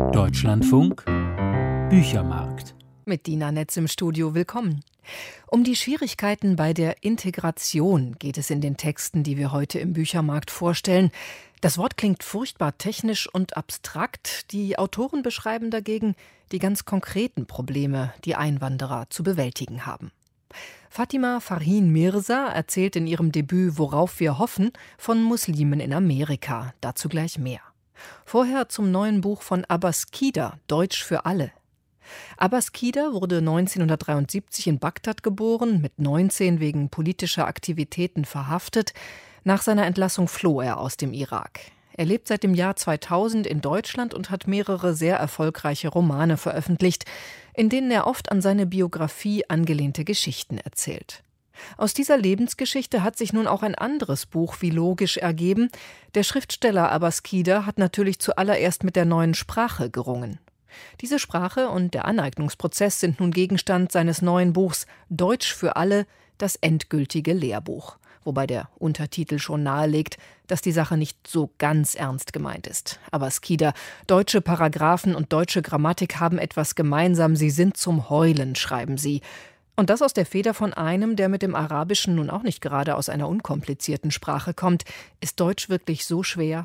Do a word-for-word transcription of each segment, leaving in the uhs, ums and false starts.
Deutschlandfunk Büchermarkt. Mit Dina Netz im Studio, willkommen. Um die Schwierigkeiten bei der Integration geht es in den Texten, die wir heute im Büchermarkt vorstellen. Das Wort klingt furchtbar technisch und abstrakt. Die Autoren beschreiben dagegen die ganz konkreten Probleme, die Einwanderer zu bewältigen haben. Fatima Farhin Mirza erzählt in ihrem Debüt »Worauf wir hoffen« von Muslimen in Amerika. Dazu gleich mehr. Vorher zum neuen Buch von Abbas Kida, »Deutsch für alle«. Abbas Kida wurde neunzehnhundertdreiundsiebzig in Bagdad geboren, mit neunzehn wegen politischer Aktivitäten verhaftet. Nach seiner Entlassung floh er aus dem Irak. Er lebt seit dem Jahr zweitausend in Deutschland und hat mehrere sehr erfolgreiche Romane veröffentlicht, in denen er oft an seine Biografie angelehnte Geschichten erzählt. Aus dieser Lebensgeschichte hat sich nun auch ein anderes Buch wie logisch ergeben. Der Schriftsteller Abbas Kida hat natürlich zuallererst mit der neuen Sprache gerungen. Diese Sprache und der Aneignungsprozess sind nun Gegenstand seines neuen Buchs »Deutsch für alle – das endgültige Lehrbuch«, wobei der Untertitel schon nahelegt, dass die Sache nicht so ganz ernst gemeint ist. Abbas Kida: Deutsche Paragraphen und deutsche Grammatik haben etwas gemeinsam, sie sind zum Heulen, schreiben sie. Und das aus der Feder von einem, der mit dem Arabischen nun auch nicht gerade aus einer unkomplizierten Sprache kommt. Ist Deutsch wirklich so schwer?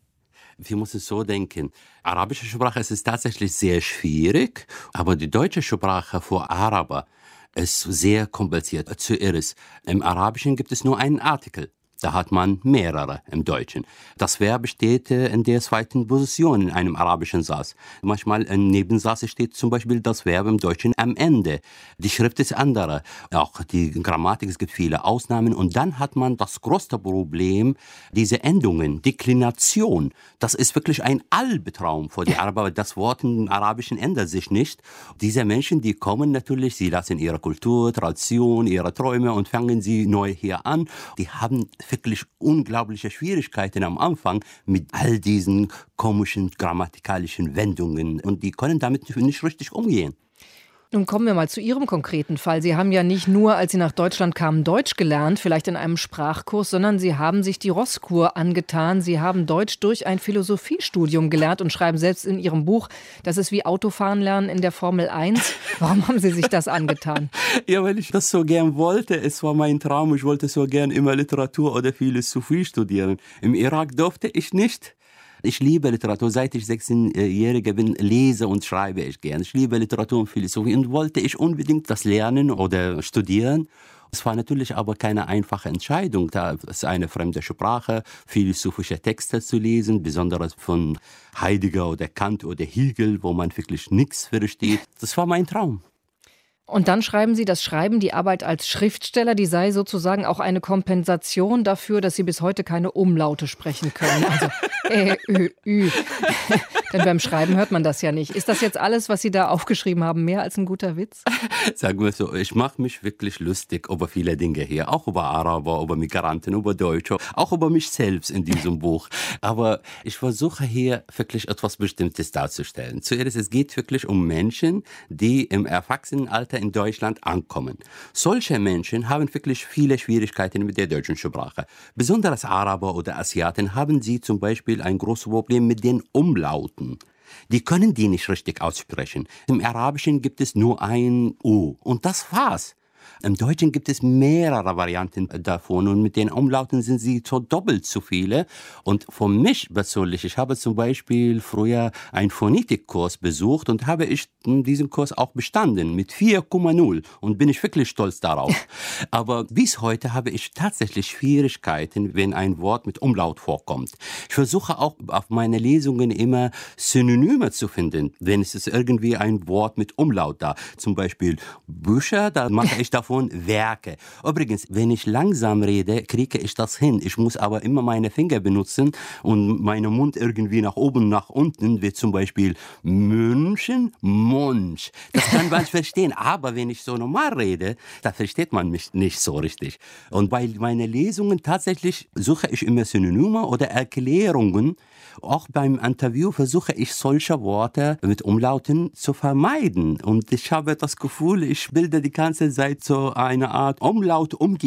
Wir müssen so denken, arabische Sprache ist tatsächlich sehr schwierig, aber die deutsche Sprache für Araber ist sehr kompliziert. Zuerst, im Arabischen gibt es nur einen Artikel. Da hat man mehrere im Deutschen. Das Verb steht in der zweiten Position in einem arabischen Satz. Manchmal im Nebensatz steht zum Beispiel das Verb im Deutschen am Ende. Die Schrift ist andere. Auch die Grammatik, es gibt viele Ausnahmen. Und dann hat man das größte Problem, diese Endungen, Deklination. Das ist wirklich ein Albtraum für die Araber. Das Wort im Arabischen ändert sich nicht. Diese Menschen, die kommen natürlich, sie lassen ihre Kultur, Tradition, ihre Träume und fangen sie neu hier an. Die haben wirklich unglaubliche Schwierigkeiten am Anfang mit all diesen komischen grammatikalischen Wendungen und die können damit nicht richtig umgehen. Nun kommen wir mal zu Ihrem konkreten Fall. Sie haben ja nicht nur, als Sie nach Deutschland kamen, Deutsch gelernt, vielleicht in einem Sprachkurs, sondern Sie haben sich die Rosskur angetan. Sie haben Deutsch durch ein Philosophiestudium gelernt und schreiben selbst in Ihrem Buch, das ist wie Autofahren lernen in der Formel eins. Warum haben Sie sich das angetan? Ja, weil ich das so gern wollte. Es war mein Traum. Ich wollte so gern immer Literatur oder Philosophie studieren. Im Irak durfte ich nicht. Ich liebe Literatur. Seit ich sechzehnjähriger bin, lese und schreibe ich gern. Ich liebe Literatur und Philosophie und wollte ich unbedingt das lernen oder studieren. Es war natürlich aber keine einfache Entscheidung. Da ist eine fremde Sprache, philosophische Texte zu lesen, besonders von Heidegger oder Kant oder Hegel, wo man wirklich nichts versteht. Das war mein Traum. Und dann schreiben Sie, das Schreiben, die Arbeit als Schriftsteller, die sei sozusagen auch eine Kompensation dafür, dass Sie bis heute keine Umlaute sprechen können. Also ä, ö, ü. Denn beim Schreiben hört man das ja nicht. Ist das jetzt alles, was Sie da aufgeschrieben haben, mehr als ein guter Witz? Sagen wir so, ich mache mich wirklich lustig über viele Dinge hier. Auch über Araber, über Migranten, über Deutsche, auch über mich selbst in diesem Buch. Aber ich versuche hier wirklich etwas Bestimmtes darzustellen. Zuerst, es geht wirklich um Menschen, die im Erwachsenenalter in Deutschland ankommen. Solche Menschen haben wirklich viele Schwierigkeiten mit der deutschen Sprache. Besonders Araber oder Asiaten haben sie zum Beispiel ein großes Problem mit den Umlauten. Die können die nicht richtig aussprechen. Im Arabischen gibt es nur ein U und das war's. Im Deutschen gibt es mehrere Varianten davon und mit den Umlauten sind sie so doppelt so viele. Und für mich persönlich, ich habe zum Beispiel früher einen Phonetikkurs besucht und habe ich diesen Kurs auch bestanden mit vier Komma null und bin ich wirklich stolz darauf. Aber bis heute habe ich tatsächlich Schwierigkeiten, wenn ein Wort mit Umlaut vorkommt. Ich versuche auch auf meine Lesungen immer Synonyme zu finden, wenn es ist irgendwie ein Wort mit Umlaut da. Zum Beispiel Bücher, da mache ich davon Werke. Übrigens, wenn ich langsam rede, kriege ich das hin. Ich muss aber immer meine Finger benutzen und meinen Mund irgendwie nach oben, nach unten, wie zum Beispiel München, Monch. Das kann man verstehen. Aber wenn ich so normal rede, da versteht man mich nicht so richtig. Und bei meinen Lesungen tatsächlich suche ich immer Synonyme oder Erklärungen. Auch beim Interview versuche ich solche Worte mit Umlauten zu vermeiden. Und ich habe das Gefühl, ich bilde die ganze Zeit so eine Art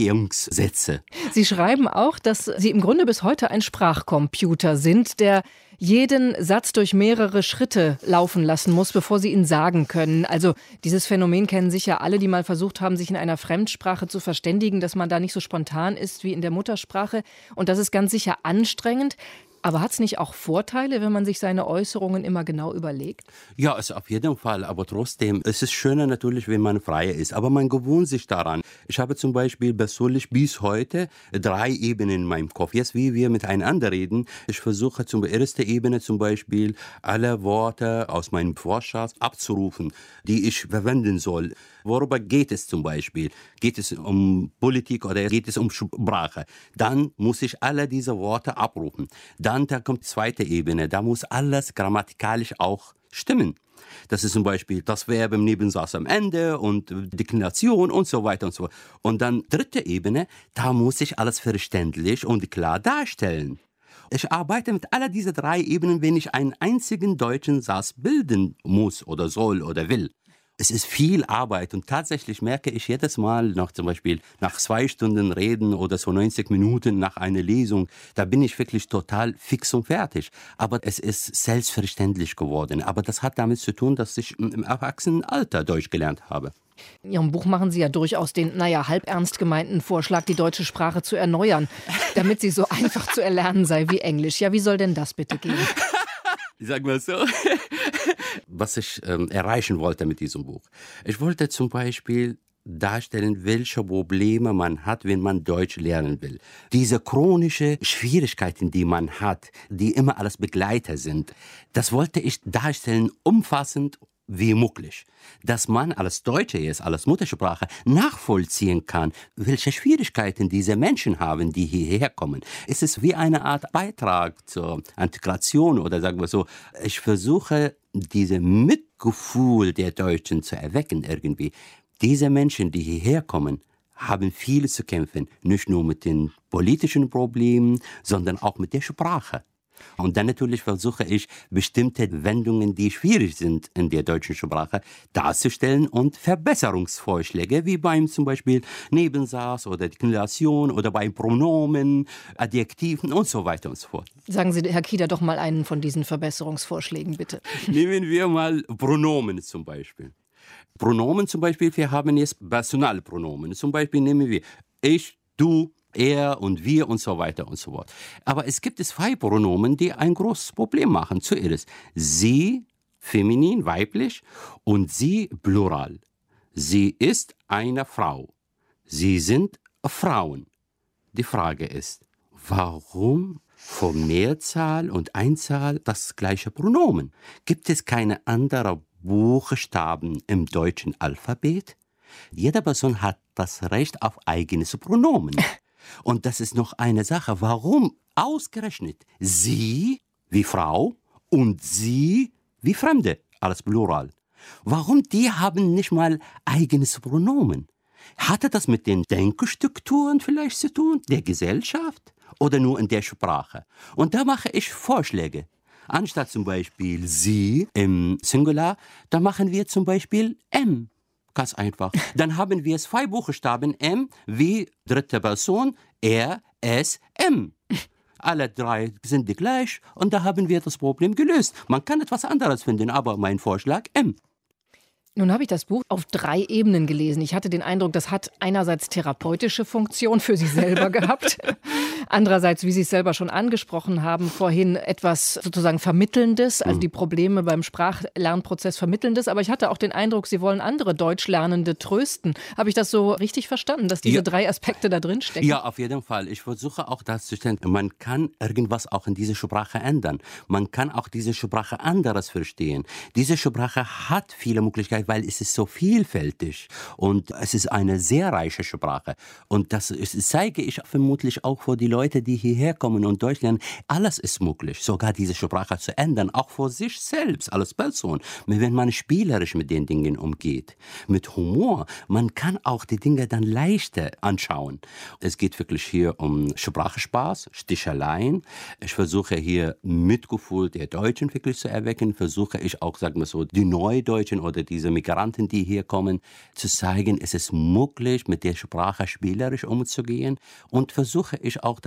Umlaut-Umgehungssätze. Sie schreiben auch, dass Sie im Grunde bis heute ein Sprachcomputer sind, der jeden Satz durch mehrere Schritte laufen lassen muss, bevor sie ihn sagen können. Also dieses Phänomen kennen sicher alle, die mal versucht haben, sich in einer Fremdsprache zu verständigen, dass man da nicht so spontan ist wie in der Muttersprache. Und das ist ganz sicher anstrengend. Aber hat es nicht auch Vorteile, wenn man sich seine Äußerungen immer genau überlegt? Ja, also auf jeden Fall. Aber trotzdem, es ist schöner natürlich, wenn man freier ist. Aber man gewöhnt sich daran. Ich habe zum Beispiel persönlich bis heute drei Ebenen in meinem Kopf. Jetzt, wie wir miteinander reden, ich versuche zum ersten Ebene zum Beispiel alle Worte aus meinem Wortschatz abzurufen, die ich verwenden soll. Worüber geht es zum Beispiel? Geht es um Politik oder geht es um Sprache? Dann muss ich alle diese Worte abrufen. Dann da kommt die zweite Ebene. Da muss alles grammatikalisch auch stimmen. Das ist zum Beispiel das Verb im Nebensatz am Ende und Deklination und so weiter und so fort. Und dann dritte Ebene, da muss ich alles verständlich und klar darstellen. Ich arbeite mit all diesen drei Ebenen, wenn ich einen einzigen deutschen Satz bilden muss oder soll oder will. Es ist viel Arbeit und tatsächlich merke ich jedes Mal, nach zum Beispiel nach zwei Stunden Reden oder so neunzig Minuten nach einer Lesung, da bin ich wirklich total fix und fertig. Aber es ist selbstverständlich geworden. Aber das hat damit zu tun, dass ich im Erwachsenenalter Deutsch gelernt habe. In Ihrem Buch machen Sie ja durchaus den, naja, halb ernst gemeinten Vorschlag, die deutsche Sprache zu erneuern, damit sie so einfach zu erlernen sei wie Englisch. Ja, wie soll denn das bitte gehen? Ich sag mal so, was ich ähm, erreichen wollte mit diesem Buch. Ich wollte zum Beispiel darstellen, welche Probleme man hat, wenn man Deutsch lernen will. Diese chronische Schwierigkeiten, die man hat, die immer alles Begleiter sind, das wollte ich darstellen, umfassend wie möglich. Dass man als Deutsche jetzt, als Muttersprache nachvollziehen kann, welche Schwierigkeiten diese Menschen haben, die hierher kommen. Es ist wie eine Art Beitrag zur Integration oder sagen wir so, ich versuche, diese Mitgefühl der Deutschen zu erwecken irgendwie. Diese Menschen, die hierher kommen, haben viel zu kämpfen, nicht nur mit den politischen Problemen, sondern auch mit der Sprache. Und dann natürlich versuche ich, bestimmte Wendungen, die schwierig sind in der deutschen Sprache, darzustellen und Verbesserungsvorschläge, wie beim zum Beispiel Nebensatz oder Deklination oder bei Pronomen, Adjektiven und so weiter und so fort. Sagen Sie, Herr Kieder, doch mal einen von diesen Verbesserungsvorschlägen, bitte. Nehmen wir mal Pronomen zum Beispiel. Pronomen zum Beispiel, wir haben jetzt Personalpronomen. Zum Beispiel nehmen wir ich, du, er und wir und so weiter und so fort. Aber es gibt zwei Pronomen, die ein großes Problem machen. Zuerst sie, feminin, weiblich, und sie, plural. Sie ist eine Frau. Sie sind Frauen. Die Frage ist, warum vor Mehrzahl und Einzahl das gleiche Pronomen? Gibt es keine anderen Buchstaben im deutschen Alphabet? Jede Person hat das Recht auf eigenes Pronomen. Und das ist noch eine Sache. Warum ausgerechnet sie wie Frau und sie wie Fremde als Plural? Warum die haben nicht mal eigenes Pronomen? Hatte das mit den Denkstrukturen vielleicht zu tun, der Gesellschaft oder nur in der Sprache? Und da mache ich Vorschläge. Anstatt zum Beispiel sie im Singular, da machen wir zum Beispiel M. Ganz einfach. Dann haben wir zwei Buchstaben M wie dritte Person, er, es, M. Alle drei sind die gleich und da haben wir das Problem gelöst. Man kann etwas anderes finden, aber mein Vorschlag M. Nun habe ich das Buch auf drei Ebenen gelesen. Ich hatte den Eindruck, das hat einerseits therapeutische Funktion für Sie selber gehabt. Andererseits, wie Sie es selber schon angesprochen haben, vorhin etwas sozusagen Vermittelndes, also die Probleme beim Sprachlernprozess Vermittelndes. Aber ich hatte auch den Eindruck, Sie wollen andere Deutschlernende trösten. Habe ich das so richtig verstanden, dass diese ja. drei Aspekte da drin stecken? Ja, auf jeden Fall. Ich versuche auch darzustellen, man kann irgendwas auch in dieser Sprache ändern. Man kann auch diese Sprache anderes verstehen. Diese Sprache hat viele Möglichkeiten, weil es ist so vielfältig und es ist eine sehr reiche Sprache. Und das ist, zeige ich vermutlich auch für die Leute, die hierher kommen und Deutsch lernen. Alles ist möglich, sogar diese Sprache zu ändern, auch für sich selbst als Person. Wenn man spielerisch mit den Dingen umgeht, mit Humor, man kann auch die Dinge dann leichter anschauen. Es geht wirklich hier um Sprachspaß, Sticheleien. Ich versuche hier Mitgefühl der Deutschen wirklich zu erwecken, versuche ich auch, sagen wir so, die Neudeutschen oder diese Migranten, die hier kommen, zu zeigen, es ist möglich, mit der Sprache spielerisch umzugehen und versuche ich auch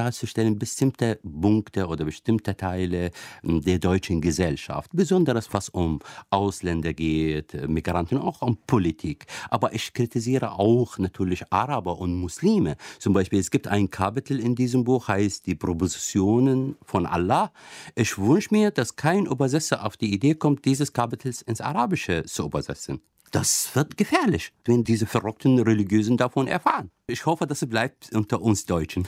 darzustellen, bestimmte Punkte oder bestimmte Teile der deutschen Gesellschaft, besonders was um Ausländer geht, Migranten, auch um Politik. Aber ich kritisiere auch natürlich Araber und Muslime. Zum Beispiel, es gibt ein Kapitel in diesem Buch, heißt die Propositionen von Allah. Ich wünsche mir, dass kein Übersetzer auf die Idee kommt, dieses Kapitel ins Arabische zu übersetzen. Das wird gefährlich, wenn diese verrückten Religiösen davon erfahren. Ich hoffe, dass es bleibt unter uns Deutschen.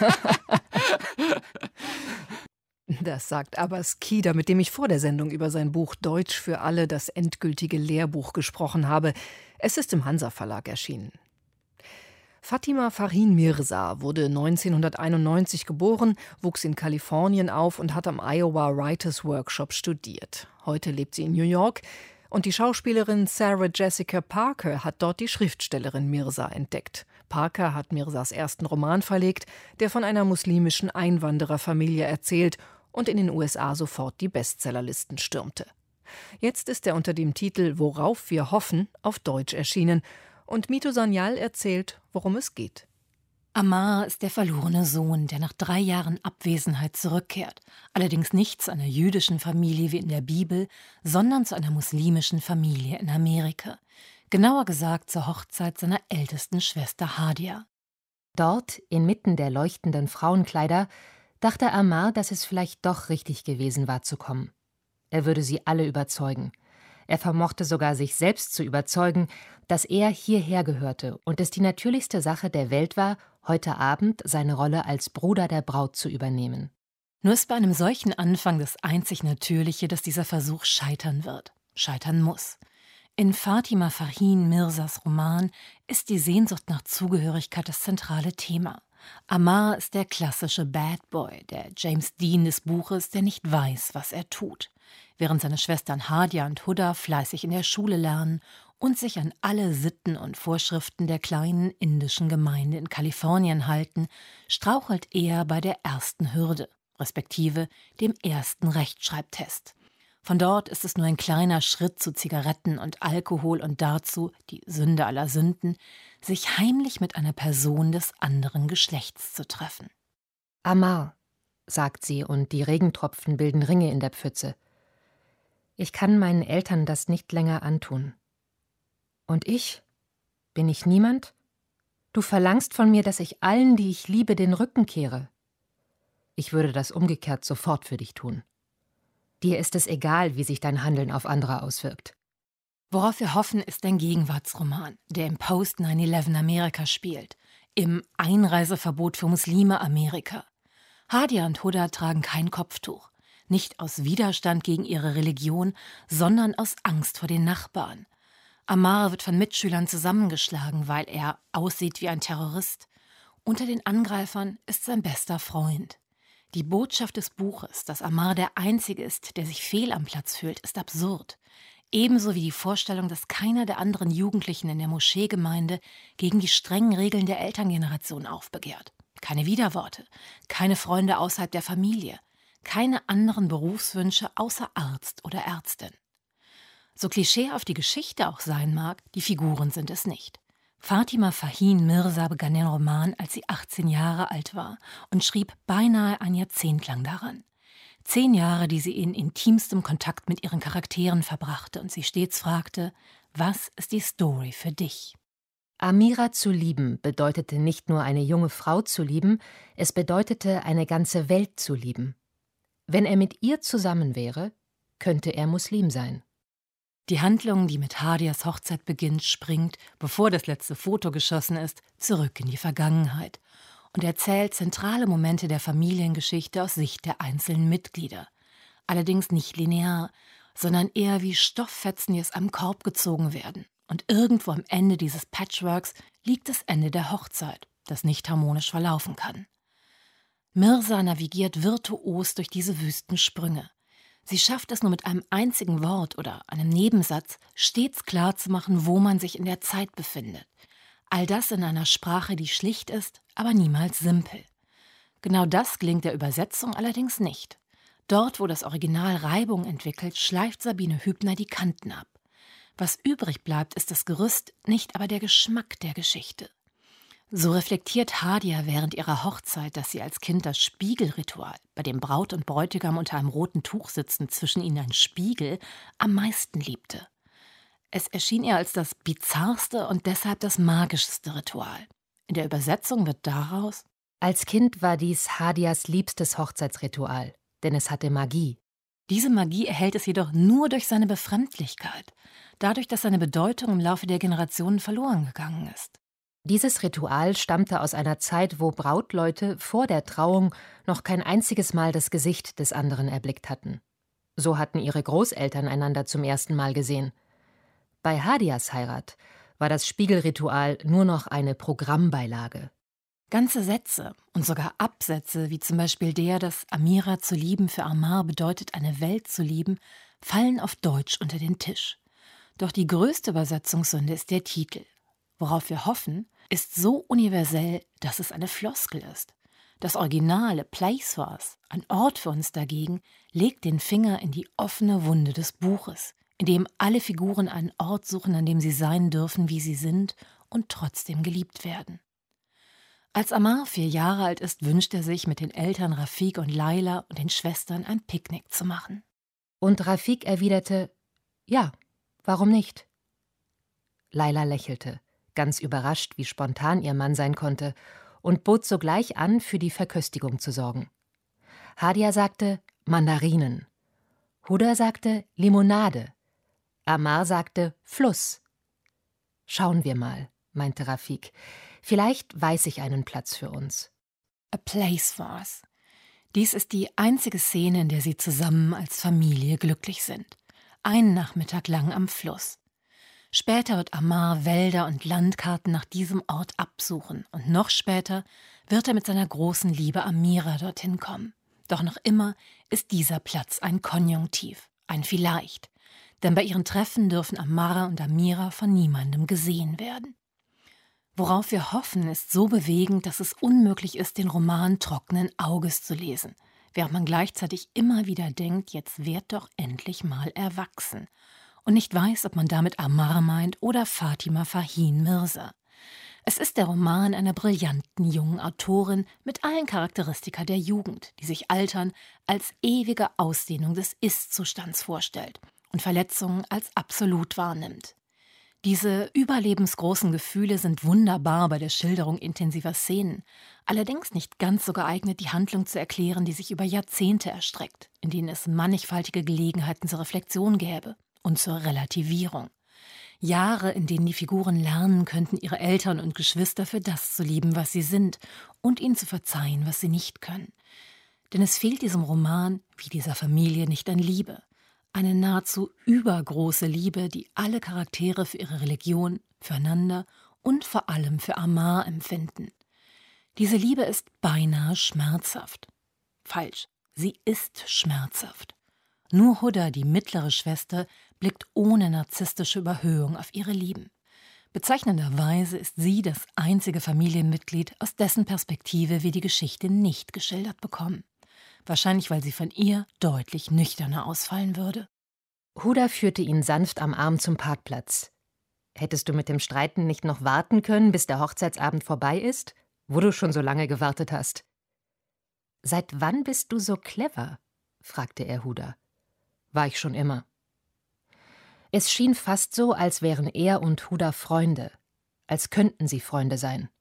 Das sagt Abbas Kida, mit dem ich vor der Sendung über sein Buch Deutsch für alle, das endgültige Lehrbuch, gesprochen habe. Es ist im Hansa Verlag erschienen. Fatima Farhin Mirza wurde neunzehnhunderteinundneunzig geboren, wuchs in Kalifornien auf und hat am Iowa Writers Workshop studiert. Heute lebt sie in New York. Und die Schauspielerin Sarah Jessica Parker hat dort die Schriftstellerin Mirza entdeckt. Parker hat Mirzas ersten Roman verlegt, der von einer muslimischen Einwandererfamilie erzählt und in den U S A sofort die Bestsellerlisten stürmte. Jetzt ist er unter dem Titel »Worauf wir hoffen« auf Deutsch erschienen und Mito Sanyal erzählt, worum es geht. Ammar ist der verlorene Sohn, der nach drei Jahren Abwesenheit zurückkehrt. Allerdings nicht zu einer jüdischen Familie wie in der Bibel, sondern zu einer muslimischen Familie in Amerika. Genauer gesagt zur Hochzeit seiner ältesten Schwester Hadia. Dort, inmitten der leuchtenden Frauenkleider, dachte Ammar, dass es vielleicht doch richtig gewesen war zu kommen. Er würde sie alle überzeugen. Er vermochte sogar, sich selbst zu überzeugen, dass er hierher gehörte und es die natürlichste Sache der Welt war, heute Abend seine Rolle als Bruder der Braut zu übernehmen. Nur ist bei einem solchen Anfang das einzig Natürliche, dass dieser Versuch scheitern wird, scheitern muss. In Fatima Farhin Mirzas Roman ist die Sehnsucht nach Zugehörigkeit das zentrale Thema. Ammar ist der klassische Bad Boy, der James Dean des Buches, der nicht weiß, was er tut. Während seine Schwestern Hadia und Huda fleißig in der Schule lernen und sich an alle Sitten und Vorschriften der kleinen indischen Gemeinde in Kalifornien halten, strauchelt er bei der ersten Hürde, respektive dem ersten Rechtschreibtest. Von dort ist es nur ein kleiner Schritt zu Zigaretten und Alkohol und dazu, die Sünde aller Sünden, sich heimlich mit einer Person des anderen Geschlechts zu treffen. »Ammar«, sagt sie, und die Regentropfen bilden Ringe in der Pfütze. »Ich kann meinen Eltern das nicht länger antun. Und ich? Bin ich niemand? Du verlangst von mir, dass ich allen, die ich liebe, den Rücken kehre. Ich würde das umgekehrt sofort für dich tun. Dir ist es egal, wie sich dein Handeln auf andere auswirkt.« Worauf wir hoffen, ist ein Gegenwartsroman, der im Post neun elf Amerika spielt, im Einreiseverbot für Muslime Amerika. Hadia und Huda tragen kein Kopftuch, nicht aus Widerstand gegen ihre Religion, sondern aus Angst vor den Nachbarn. Ammar wird von Mitschülern zusammengeschlagen, weil er aussieht wie ein Terrorist. Unter den Angreifern ist sein bester Freund. Die Botschaft des Buches, dass Ammar der Einzige ist, der sich fehl am Platz fühlt, ist absurd. Ebenso wie die Vorstellung, dass keiner der anderen Jugendlichen in der Moscheegemeinde gegen die strengen Regeln der Elterngeneration aufbegehrt. Keine Widerworte, keine Freunde außerhalb der Familie, keine anderen Berufswünsche außer Arzt oder Ärztin. So klischeehaft die Geschichte auch sein mag, die Figuren sind es nicht. Fatima Farhin Mirza begann den Roman, als sie achtzehn Jahre alt war und schrieb beinahe ein Jahrzehnt lang daran. Zehn Jahre, die sie in intimstem Kontakt mit ihren Charakteren verbrachte und sie stets fragte, was ist die Story für dich? Amira zu lieben bedeutete nicht nur eine junge Frau zu lieben, es bedeutete eine ganze Welt zu lieben. Wenn er mit ihr zusammen wäre, könnte er Muslim sein. Die Handlung, die mit Hadias Hochzeit beginnt, springt, bevor das letzte Foto geschossen ist, zurück in die Vergangenheit und erzählt zentrale Momente der Familiengeschichte aus Sicht der einzelnen Mitglieder. Allerdings nicht linear, sondern eher wie Stofffetzen, die aus einem Korb gezogen werden. Und irgendwo am Ende dieses Patchworks liegt das Ende der Hochzeit, das nicht harmonisch verlaufen kann. Mirza navigiert virtuos durch diese Wüstensprünge. Sie schafft es nur mit einem einzigen Wort oder einem Nebensatz, stets klarzumachen, wo man sich in der Zeit befindet. All das in einer Sprache, die schlicht ist, aber niemals simpel. Genau das gelingt der Übersetzung allerdings nicht. Dort, wo das Original Reibung entwickelt, schleift Sabine Hübner die Kanten ab. Was übrig bleibt, ist das Gerüst, nicht aber der Geschmack der Geschichte. So reflektiert Hadia während ihrer Hochzeit, dass sie als Kind das Spiegelritual, bei dem Braut und Bräutigam unter einem roten Tuch sitzen, zwischen ihnen ein Spiegel, am meisten liebte. Es erschien ihr als das bizarrste und deshalb das magischste Ritual. In der Übersetzung wird daraus: Als Kind war dies Hadias liebstes Hochzeitsritual, denn es hatte Magie. Diese Magie erhält es jedoch nur durch seine Befremdlichkeit, dadurch, dass seine Bedeutung im Laufe der Generationen verloren gegangen ist. Dieses Ritual stammte aus einer Zeit, wo Brautleute vor der Trauung noch kein einziges Mal das Gesicht des anderen erblickt hatten. So hatten ihre Großeltern einander zum ersten Mal gesehen. Bei Hadias Heirat war das Spiegelritual nur noch eine Programmbeilage. Ganze Sätze und sogar Absätze, wie zum Beispiel der, dass Amira zu lieben für Amar bedeutet, eine Welt zu lieben, fallen auf Deutsch unter den Tisch. Doch die größte Übersetzungssünde ist der Titel. Worauf wir hoffen, ist so universell, dass es eine Floskel ist. Das originale Place for Us, ein Ort für uns dagegen, legt den Finger in die offene Wunde des Buches, in dem alle Figuren einen Ort suchen, an dem sie sein dürfen, wie sie sind und trotzdem geliebt werden. Als Amar vier Jahre alt ist, wünscht er sich, mit den Eltern Rafik und Laila und den Schwestern ein Picknick zu machen. Und Rafik erwiderte: Ja, warum nicht? Laila lächelte, ganz überrascht, wie spontan ihr Mann sein konnte, und bot sogleich an, für die Verköstigung zu sorgen. Hadia sagte Mandarinen, Huda sagte Limonade, Amar sagte Fluss. Schauen wir mal, meinte Rafik, vielleicht weiß ich einen Platz für uns. A Place for Us. Dies ist die einzige Szene, in der sie zusammen als Familie glücklich sind. Einen Nachmittag lang am Fluss. Später wird Amar Wälder und Landkarten nach diesem Ort absuchen und noch später wird er mit seiner großen Liebe Amira dorthin kommen. Doch noch immer ist dieser Platz ein Konjunktiv, ein Vielleicht. Denn bei ihren Treffen dürfen Amara und Amira von niemandem gesehen werden. Worauf wir hoffen, ist so bewegend, dass es unmöglich ist, den Roman trockenen Auges zu lesen, während man gleichzeitig immer wieder denkt, jetzt werd doch endlich mal erwachsen. Und nicht weiß, ob man damit Amar meint oder Fatima Farhin Mirza. Es ist der Roman einer brillanten jungen Autorin mit allen Charakteristika der Jugend, die sich Altern als ewige Ausdehnung des Ist-Zustands vorstellt und Verletzungen als absolut wahrnimmt. Diese überlebensgroßen Gefühle sind wunderbar bei der Schilderung intensiver Szenen, allerdings nicht ganz so geeignet, die Handlung zu erklären, die sich über Jahrzehnte erstreckt, in denen es mannigfaltige Gelegenheiten zur Reflexion gäbe und zur Relativierung. Jahre, in denen die Figuren lernen könnten, ihre Eltern und Geschwister für das zu lieben, was sie sind, und ihnen zu verzeihen, was sie nicht können. Denn es fehlt diesem Roman, wie dieser Familie, nicht an Liebe. Eine nahezu übergroße Liebe, die alle Charaktere für ihre Religion, füreinander und vor allem für Amar empfinden. Diese Liebe ist beinahe schmerzhaft. Falsch, sie ist schmerzhaft. Nur Huda, die mittlere Schwester, blickt ohne narzisstische Überhöhung auf ihre Lieben. Bezeichnenderweise ist sie das einzige Familienmitglied, aus dessen Perspektive wir die Geschichte nicht geschildert bekommen. Wahrscheinlich, weil sie von ihr deutlich nüchterner ausfallen würde. Huda führte ihn sanft am Arm zum Parkplatz. Hättest du mit dem Streiten nicht noch warten können, bis der Hochzeitsabend vorbei ist, wo du schon so lange gewartet hast? Seit wann bist du so clever? Fragte er Huda. War ich schon immer. Es schien fast so, als wären er und Huda Freunde, als könnten sie Freunde sein.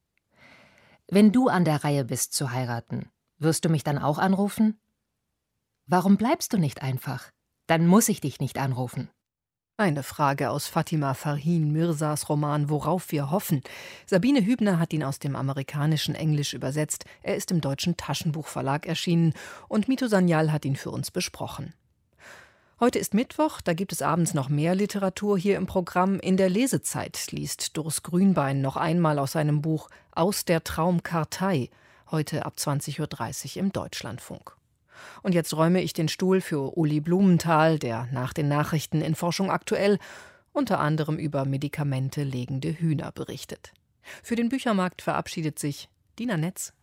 Wenn du an der Reihe bist zu heiraten, wirst du mich dann auch anrufen? Warum bleibst du nicht einfach? Dann muss ich dich nicht anrufen. Eine Frage aus Fatima Farhin Mirzas Roman »Worauf wir hoffen«. Sabine Hübner hat ihn aus dem amerikanischen Englisch übersetzt. Er ist im Deutschen Taschenbuchverlag erschienen und Mito Sanyal hat ihn für uns besprochen. Heute ist Mittwoch, da gibt es abends noch mehr Literatur hier im Programm. In der Lesezeit liest Durs Grünbein noch einmal aus seinem Buch »Aus der Traumkartei«, heute ab zwanzig Uhr dreißig im Deutschlandfunk. Und jetzt räume ich den Stuhl für Uli Blumenthal, der nach den Nachrichten in Forschung aktuell unter anderem über Medikamente legende Hühner berichtet. Für den Büchermarkt verabschiedet sich Dina Netz.